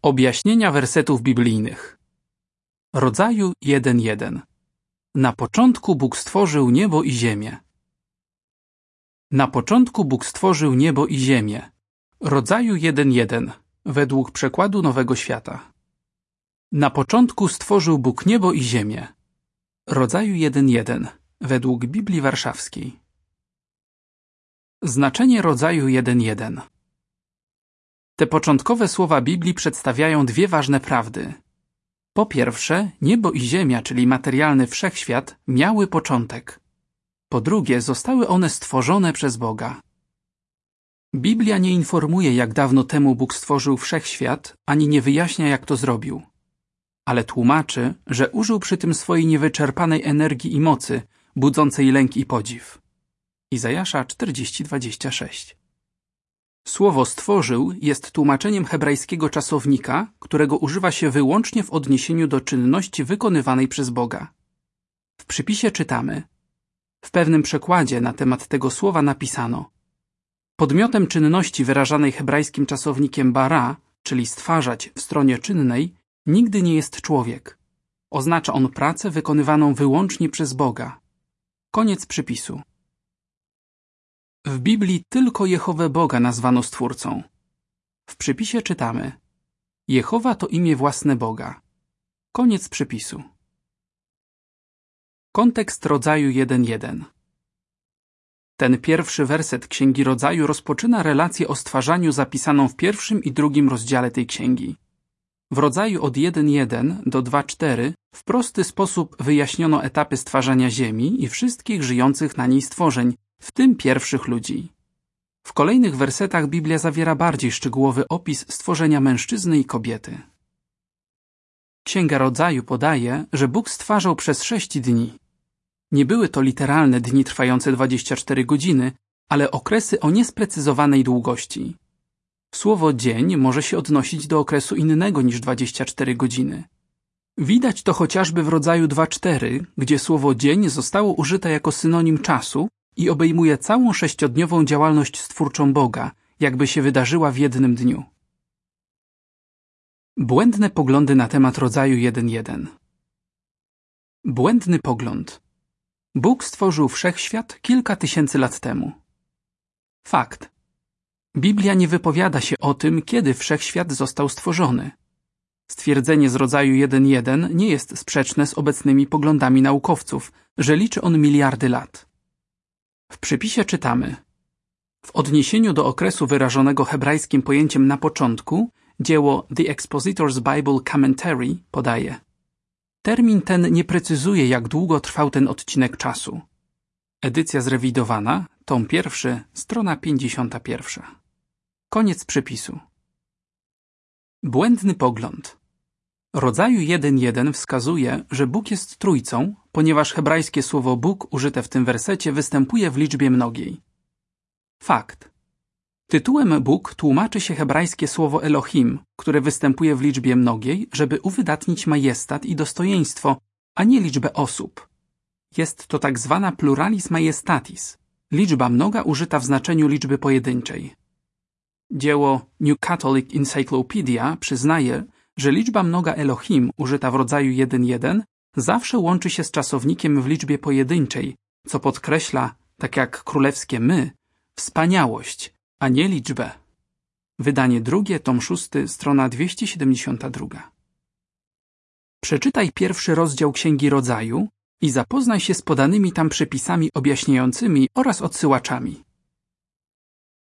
Objaśnienia wersetów biblijnych. Rodzaju 1:1. Na początku Bóg stworzył niebo i ziemię. Na początku Bóg stworzył niebo i ziemię. Rodzaju 1:1. Według przekładu Nowego Świata. Na początku stworzył Bóg niebo i ziemię. Rodzaju 1:1. Według Biblii Warszawskiej. Znaczenie rodzaju 1:1. Te początkowe słowa Biblii przedstawiają dwie ważne prawdy. Po pierwsze, niebo i ziemia, czyli materialny wszechświat, miały początek. Po drugie, zostały one stworzone przez Boga. Biblia nie informuje, jak dawno temu Bóg stworzył wszechświat, ani nie wyjaśnia, jak to zrobił. Ale tłumaczy, że użył przy tym swojej niewyczerpanej energii i mocy, budzącej lęk i podziw. Izajasza 40:26. Słowo stworzył jest tłumaczeniem hebrajskiego czasownika, którego używa się wyłącznie w odniesieniu do czynności wykonywanej przez Boga. W przypisie czytamy: w pewnym przekładzie na temat tego słowa napisano: podmiotem czynności wyrażanej hebrajskim czasownikiem bara, czyli stwarzać w stronie czynnej, nigdy nie jest człowiek. Oznacza on pracę wykonywaną wyłącznie przez Boga. Koniec przypisu. W Biblii tylko Jehowę Boga nazwano Stwórcą. W przypisie czytamy: Jehowa to imię własne Boga. Koniec przypisu. Kontekst rodzaju 1:1. Ten pierwszy werset Księgi Rodzaju rozpoczyna relację o stwarzaniu zapisaną w pierwszym i drugim rozdziale tej księgi. W rodzaju od 1:1 do 2:4 w prosty sposób wyjaśniono etapy stwarzania ziemi i wszystkich żyjących na niej stworzeń, w tym pierwszych ludzi. W kolejnych wersetach Biblia zawiera bardziej szczegółowy opis stworzenia mężczyzny i kobiety. Księga Rodzaju podaje, że Bóg stwarzał przez 6 dni. Nie były to literalne dni trwające 24 godziny, ale okresy o niesprecyzowanej długości. Słowo dzień może się odnosić do okresu innego niż 24 godziny. Widać to chociażby w rodzaju 2:4, gdzie słowo dzień zostało użyte jako synonim czasu i obejmuje całą 6-dniową działalność stwórczą Boga, jakby się wydarzyła w jednym dniu. Błędne poglądy na temat rodzaju 1:1. Błędny pogląd. Bóg stworzył wszechświat kilka tysięcy lat temu. Fakt. Biblia nie wypowiada się o tym, kiedy wszechświat został stworzony. Stwierdzenie z rodzaju 1:1 nie jest sprzeczne z obecnymi poglądami naukowców, że liczy on miliardy lat. W przypisie czytamy: w odniesieniu do okresu wyrażonego hebrajskim pojęciem na początku, dzieło The Expositor's Bible Commentary podaje: termin ten nie precyzuje, jak długo trwał ten odcinek czasu. Edycja zrewidowana, tom 1, strona 51. Koniec przypisu. Błędny pogląd. Rodzaju 1:1 wskazuje, że Bóg jest trójcą, ponieważ hebrajskie słowo Bóg użyte w tym wersecie występuje w liczbie mnogiej. Fakt. Tytułem Bóg tłumaczy się hebrajskie słowo Elohim, które występuje w liczbie mnogiej, żeby uwydatnić majestat i dostojeństwo, a nie liczbę osób. Jest to tak zwana pluralis majestatis, liczba mnoga użyta w znaczeniu liczby pojedynczej. Dzieło New Catholic Encyclopedia przyznaje, że liczba mnoga Elohim użyta w rodzaju 1:1 zawsze łączy się z czasownikiem w liczbie pojedynczej, co podkreśla, tak jak królewskie my, wspaniałość, a nie liczbę. Wydanie drugie, tom 6, strona 272. Przeczytaj pierwszy rozdział Księgi Rodzaju i zapoznaj się z podanymi tam przepisami objaśniającymi oraz odsyłaczami.